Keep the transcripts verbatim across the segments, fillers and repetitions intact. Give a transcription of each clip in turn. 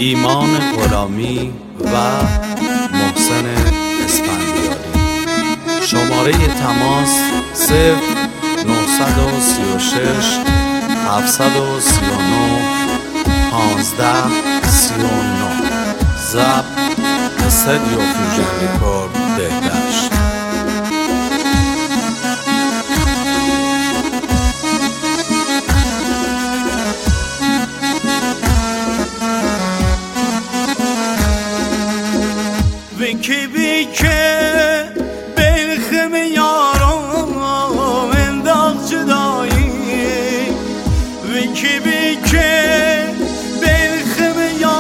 ایمان غلامی و محسن اسفندیاری. شماره تماس صفر نهصد و سی و شش هفتصد و سی و نه پانزده سی و نه. ضبط استودیو فیوژن ریکورد بهداشت. وکی بی که بلخم یارم انداخت جدایی، وکی بی که بلخم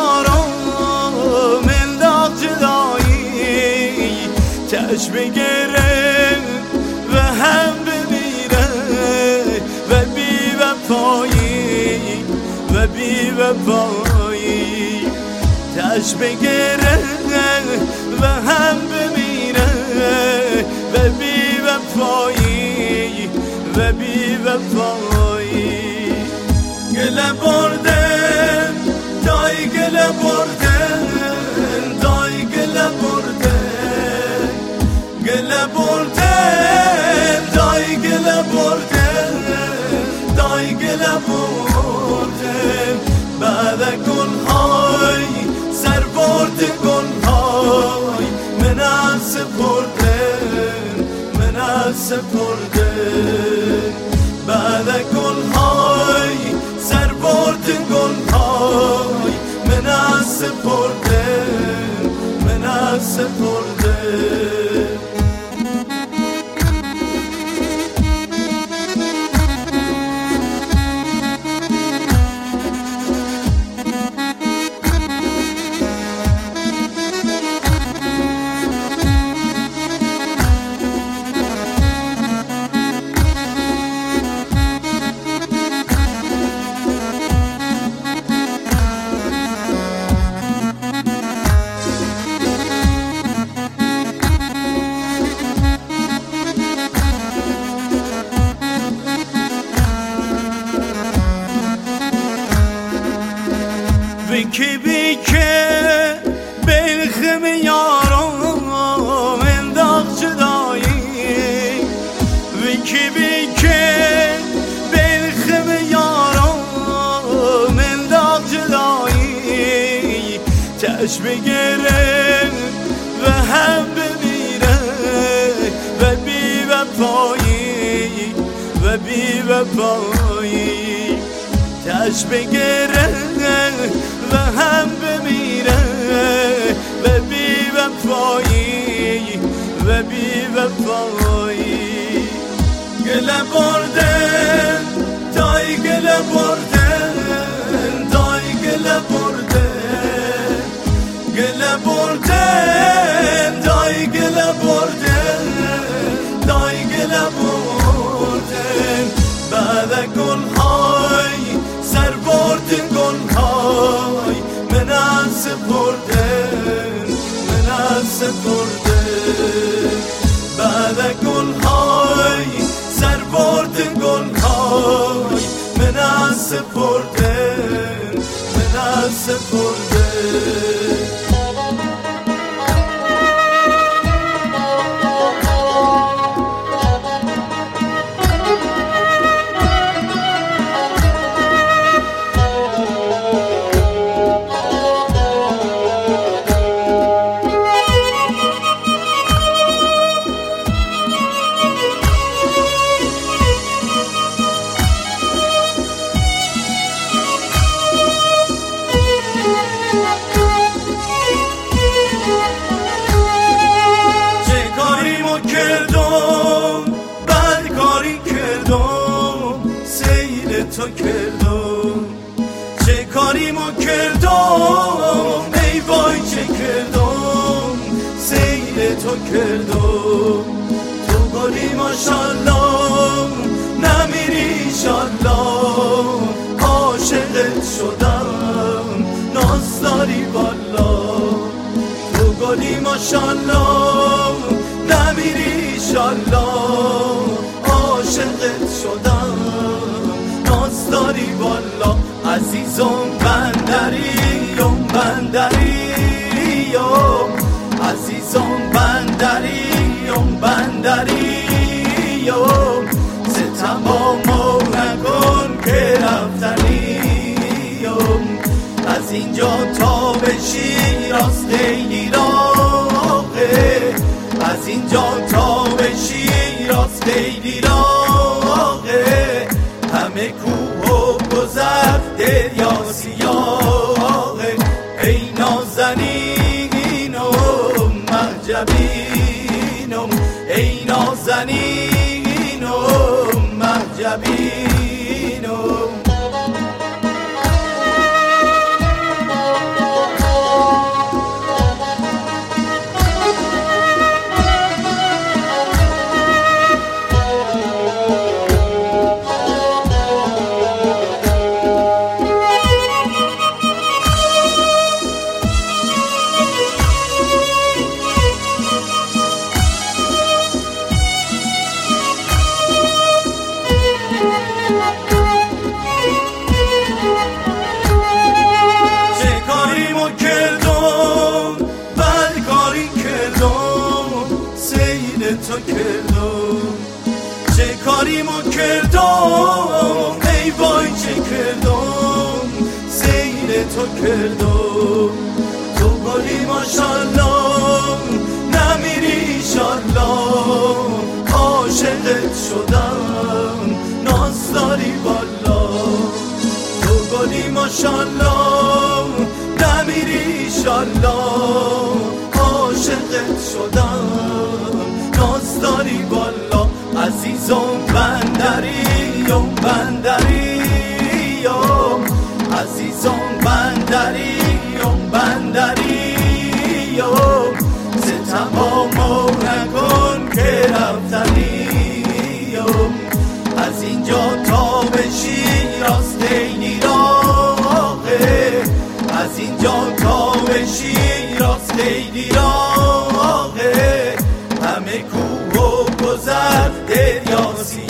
یارم انداخت جدایی، چشم بگیره و هم بمیره و بی وفایی و بی وفایی، چشم بگیره و هم بمیره و بی وفایی و بی وفایی. گله بردن دای گله بردن دای گله بردن گله بردن دای گله بردن دای گله بردن بعد گلهای سر برد گلهای من از سپردن من از سپردن بعد گلهای سر برد گلهای من از سپردن من از سپردن. وکی بی که بلخم یارم انداخت جدایی، وکی بی که بلخم یارم انداخت جدایی، چشم بگیره و هم بمیره و بی وفایی و بی وفایی، چشم بگیره و هم بمیره و بی وفایی و بی وفایی. گله بردن دای گله بردن دای گله بردن گله بردن دای گله بردن دای گله بردن بعد گلهای سر برد گلهای من از سپردن من از سپردن بعد گلهای سر برد گلهای من از سپردن من از سپردن. تو کردم چه کاری ما کردم ای وای چه کردم سیل تو کردم تو گلی ماشالله نمیری شالله عاشقت شدم ناز داری والا تو گلی ماشالله نمیری شالله عاشقت شدم ناز داری والا عزیزم بندری ام بند همه کوه و گذر دریا سیاهه ای نازنینم مهجبینم ای نازنینم مهجبینم تو کردم چه کاریمو کردم ای وای چه کردم سیل تو کردم تو گلی ماشالله نمیری ایشالله عاشقت شدم ناز داری بالا تو گلی ماشالله نمیری ایشالله عاشقت شدم ناز داری بالا عزیزم بندریم بندریم عزیزم بندریم بندریم ز تمامو نکن که رفتنیم از اینجا تا به شیراز خیلی راهه از اینجا تا به شیراز خیلی راهه همه کوه و گذر دریا